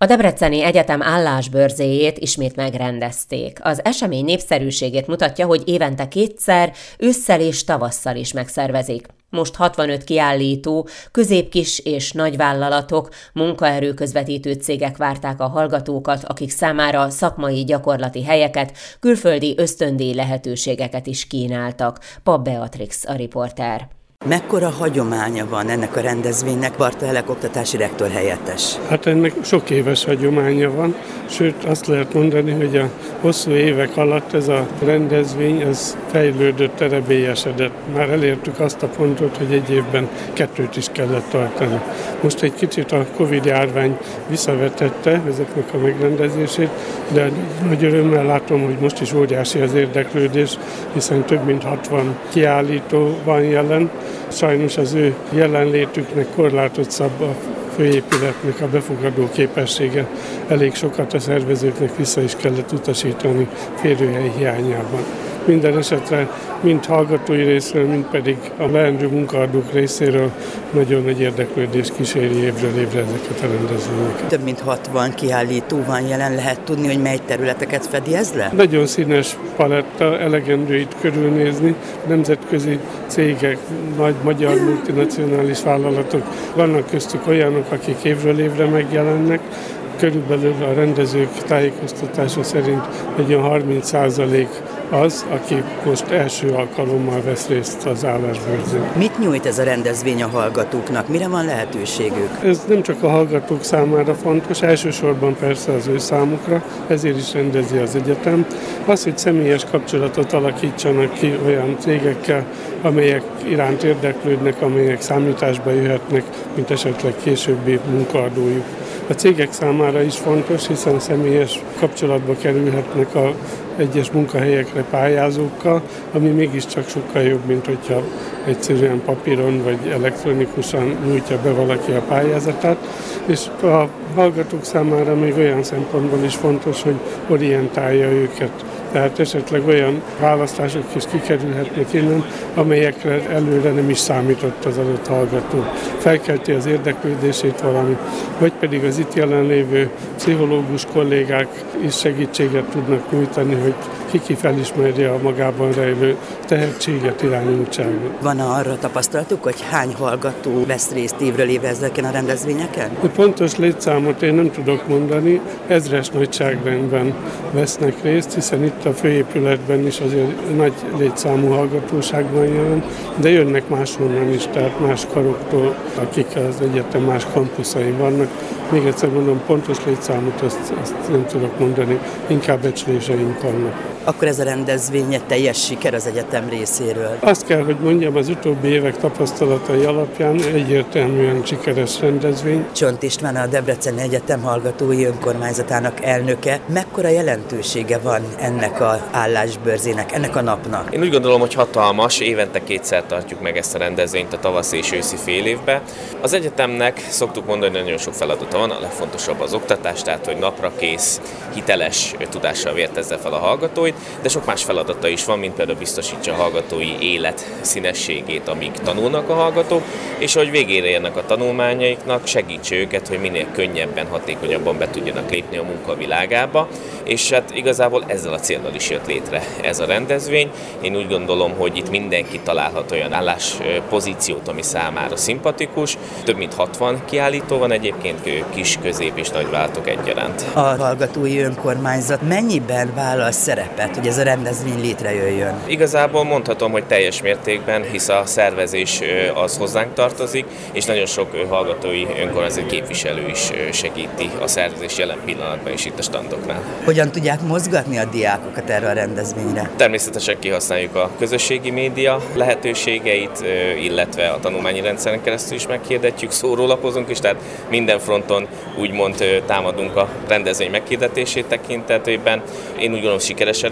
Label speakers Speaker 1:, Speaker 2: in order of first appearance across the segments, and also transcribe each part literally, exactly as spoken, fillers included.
Speaker 1: A Debreceni Egyetem állásbörzéjét ismét megrendezték. Az esemény népszerűségét mutatja, hogy évente kétszer, ősszel és tavasszal is megszervezik. Most hatvanöt kiállító, középkis és nagyvállalatok, munkaerőközvetítő cégek várták a hallgatókat, akik számára szakmai gyakorlati helyeket, külföldi ösztöndíj lehetőségeket is kínáltak. Papp Beatrix a riporter.
Speaker 2: Mekkora hagyománya van ennek a rendezvénynek, Barta Elek oktatási rektor helyettes?
Speaker 3: Hát ennek sok éves hagyománya van, sőt azt lehet mondani, hogy a hosszú évek alatt ez a rendezvény ez fejlődött, erebélyesedett. Már elértük azt a pontot, hogy egy évben kettőt is kellett tartani. Most egy kicsit a Covid-járvány visszavetette ezeknek a megrendezését, de nagy örömmel látom, hogy most is óriási az érdeklődés, hiszen több mint hatvan kiállító van jelen. Sajnos az ő jelenlétüknek korlátosabb a főépületnek a befogadó képessége. Elég sokat a szervezőknek vissza is kellett utasítani férőhely hiányában. Minden esetre mind hallgatói részről, mind pedig a leendő munkaadók részéről nagyon nagy érdeklődés kíséri évről évre ezeket a rendezvényeket.
Speaker 2: Több mint hatvan kiállító van jelen, lehet tudni, hogy mely területeket fedi ez le?
Speaker 3: Nagyon színes paletta, elegendő itt körülnézni, nemzetközi cégek, nagy magyar multinacionális vállalatok, vannak köztük olyanok, akik évről évre megjelennek. Körülbelül a rendezők tájékoztatása szerint egy olyan harminc százalék az, aki most első alkalommal vesz részt az állásbörzén.
Speaker 2: Mit nyújt ez a rendezvény a hallgatóknak? Mire van lehetőségük?
Speaker 3: Ez nem csak a hallgatók számára fontos, elsősorban persze az ő számukra, ezért is rendezi az egyetem. Az, hogy személyes kapcsolatot alakítsanak ki olyan cégekkel, amelyek iránt érdeklődnek, amelyek számításba jöhetnek, mint esetleg későbbi munkaadójuk. A cégek számára is fontos, hiszen személyes kapcsolatba kerülhetnek a egyes munkahelyekre pályázókkal, ami mégiscsak sokkal jobb, mint hogyha egyszerűen papíron vagy elektronikusan nyújtja be valaki a pályázatát. És a hallgatók számára még olyan szempontból is fontos, hogy orientálja őket. Tehát esetleg olyan választások is kikerülhetnek innen, amelyekre előre nem is számított az adott hallgató. Felkelti az érdeklődését valami, vagy pedig az itt jelenlévő pszichológus kollégák is segítséget tudnak nyújtani, hogy ki felismerje a magában rejlő tehetséget, irányultságot.
Speaker 2: Van arra tapasztalatuk, hogy hány hallgató vesz részt évről évre ezeken a rendezvényeken?
Speaker 3: A pontos létszámot én nem tudok mondani, ezres nagyságrendben vesznek részt, hiszen itt a főépületben is azért nagy létszámú hallgatóság van jelen, de jönnek máshonnan is, tehát más karoktól, akik az egyetem más kampuszain vannak. Még egyszer mondom, pontos létszámot azt, azt nem tudok mondani, inkább becsléseink vannak.
Speaker 2: Akkor ez a rendezvény egy teljes siker az egyetem részéről?
Speaker 3: Azt kell, hogy mondjam, az utóbbi évek tapasztalatai alapján egyértelműen sikeres rendezvény.
Speaker 2: Csont István, a Debreceni Egyetem hallgatói önkormányzatának elnöke. Mekkora jelentősége van ennek az állásbörzének, ennek a napnak?
Speaker 4: Én úgy gondolom, hogy hatalmas, évente kétszer tartjuk meg ezt a rendezvényt a tavaszi és őszi fél évben. Az egyetemnek szoktuk mondani, hogy nagyon sok feladata van, a legfontosabb az oktatás, tehát hogy napra kész, hiteles tudással vértezze fel a hallgatóit, de sok más feladata is van, mint például biztosítsa a hallgatói élet színességét, amíg tanulnak a hallgatók, és hogy végére érnek a tanulmányaiknak, segítse őket, hogy minél könnyebben, hatékonyabban be tudjanak lépni a munkavilágába, és hát igazából ezzel a céllal is jött létre ez a rendezvény. Én úgy gondolom, hogy itt mindenki találhat olyan álláspozíciót, ami számára szimpatikus. Több mint hatvan kiállító van egyébként, kis, közép és nagyvállalatok egyaránt.
Speaker 2: A hallgatói önkormányzat mennyiben vállal szerepet, hogy ez a rendezvény létrejöjjön?
Speaker 4: Igazából mondhatom, hogy teljes mértékben, hisz a szervezés az hozzánk tartozik, és nagyon sok hallgatói önkormányzati képviselő is segíti a szervezés jelen pillanatban is itt a standoknál.
Speaker 2: Hogyan tudják mozgatni a diákokat erre a rendezvényre?
Speaker 4: Természetesen kihasználjuk a közösségi média lehetőségeit, illetve a tanulmányi rendszeren keresztül is meghirdetjük, szórólapozunk is, tehát minden fronton úgymond támadunk a rendezvény meghirdetését tekintetében. Én úgy gondolom, sikeresen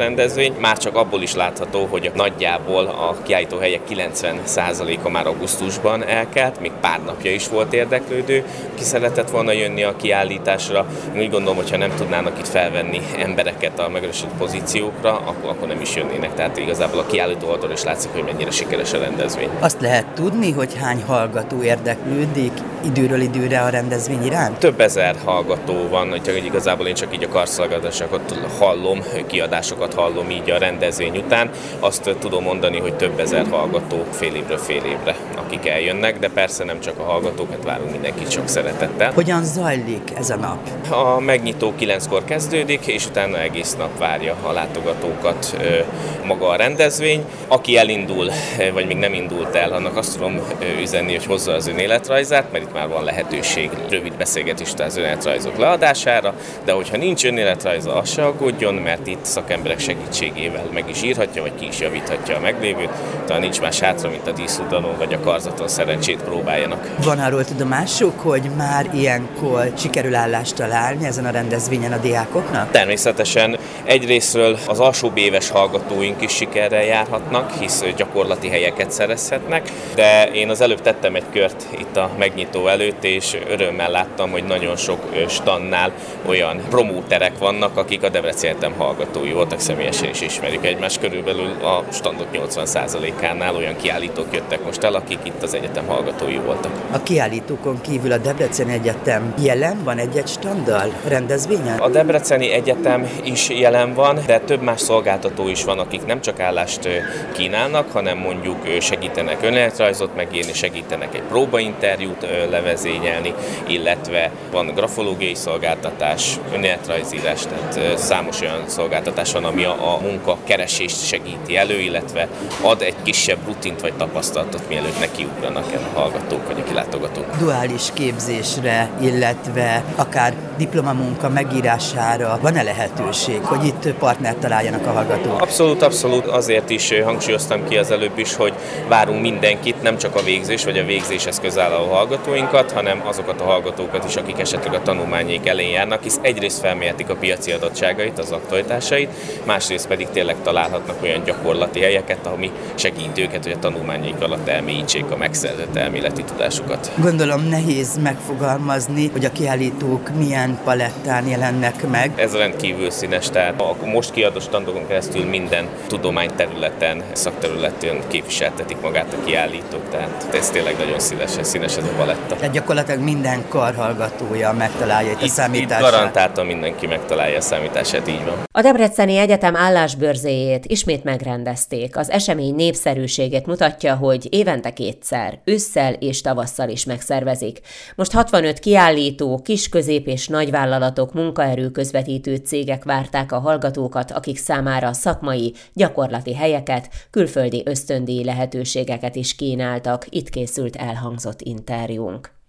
Speaker 4: rendezvény, már csak abból is látható, hogy nagyjából a kiállítóhelyek kilencven százaléka már augusztusban elkelt, még pár napja is volt érdeklődő, ki szeretett volna jönni a kiállításra. Én úgy gondolom, hogy ha nem tudnának itt felvenni embereket a megerősített pozíciókra, akkor, akkor nem is jönnének. Tehát igazából a kiállító oldalon is látszik, hogy mennyire sikeres a rendezvény.
Speaker 2: Azt lehet tudni, hogy hány hallgató érdeklődik időről időre a rendezvény iránt?
Speaker 4: Több ezer hallgató van, hogy igazából én csak így a karszolgáltatásokat hallom, kiadásokat hallom így a rendezvény után. Azt tudom mondani, hogy több ezer hallgató fél évről fél évre, akik eljönnek, de persze nem csak a hallgatókat, várunk mindenkit sok szeretettel.
Speaker 2: Hogyan zajlik ez a nap?
Speaker 4: A megnyitó kilenckor kezdődik, és utána egész nap várja a látogatókat maga a rendezvény. Aki elindul, vagy még nem indult el, annak azt tudom üzenni, hogy hozza az önéletrajzát, mert itt már van lehetőség rövid beszélgetést az önéletrajzok leadására, de hogyha nincs önéletrajza, az se aggódjon, mert itt szakemberek segítségével meg is írhatja, vagy ki is javíthatja a meglévőt, talán nincs más hátra, mint a díszudalon vagy a karzaton szerencsét próbáljanak.
Speaker 2: Van arról tudomásuk, hogy már ilyenkor sikerül állást találni ezen a rendezvényen a diákoknak?
Speaker 4: Természetesen egyrészről az alsóbb éves hallgatóink is sikerrel járhatnak, hisz gyakorlati helyeket szerezhetnek, de én az előbb tettem egy kört itt a megnyitó előtt, és örömmel láttam, hogy nagyon sok standnál olyan promóterek vannak, akik a Debreceni Egyetem hallgatói voltak, személyesen is ismerjük egymást. Körülbelül a standok nyolcvan százalékánál olyan kiállítók jöttek most el, akik itt az egyetem hallgatói voltak.
Speaker 2: A kiállítókon kívül a Debreceni Egyetem jelen van egy-egy standdal a rendezvényen?
Speaker 4: A Debreceni Egyetem is jelen van, de több más szolgáltató is van, akik nem csak állást kínálnak, hanem mondjuk segítenek önéletrajzot megírni, segítenek egy próbainterjút levezényelni, illetve van grafológiai szolgáltatás, önéletrajzírás, tehát számos olyan szolgáltatás van, ami a munkakeresést segíti elő, illetve ad egy kisebb rutint vagy tapasztalatot, mielőtt nekiugranak el a hallgatók vagy a kilátogatók.
Speaker 2: Duális képzésre, illetve akár diplomamunka megírására van-e lehetőség, hogy itt partnert találjanak a hallgatók?
Speaker 4: Abszolút, abszolút. Azért is hangsúlyoztam ki az előbb is, hogy várunk mindenkit, nem csak a végzés vagy a végzéshez közel álló hallgatóinkat, hanem azokat a hallgatókat is, akik esetleg a tanulmányaik elején járnak, hisz egyrészt felmérhetik a piaci adottságait, az aktualitásait, másrészt pedig tényleg találhatnak olyan gyakorlati helyeket, ami segít őket, hogy a tanulmányaik alatt elmélyítsék a megszerzett elméleti tudásukat.
Speaker 2: Gondolom nehéz megfogalmazni, hogy a kiállítók milyen palettán jelennek meg.
Speaker 4: Ez rendkívül színes, tehát a most kiadott standokon keresztül minden tudományterületen, szakterületen képviseltetik magát a kiállítók, tehát ez tényleg nagyon színes, színes ez a paletta.
Speaker 2: Tehát gyakorlatilag minden karhallgatója megtalálja itt a számítását.
Speaker 4: Itt garantáltan mindenki megtalálja a számítását, így van.
Speaker 1: A Debreceni Egyetem állásbörzéjét ismét megrendezték. Az esemény népszerűségét mutatja, hogy évente kétszer, ősszel és tavasszal is megszervezik. Most hatvanöt kiállító, kis, közép és nagyvállalatok, munkaerő közvetítő cégek várták a hallgatókat, akik számára szakmai, gyakorlati helyeket, külföldi ösztöndíj lehetőségeket is kínáltak. Itt készült elhangzott interjúnk.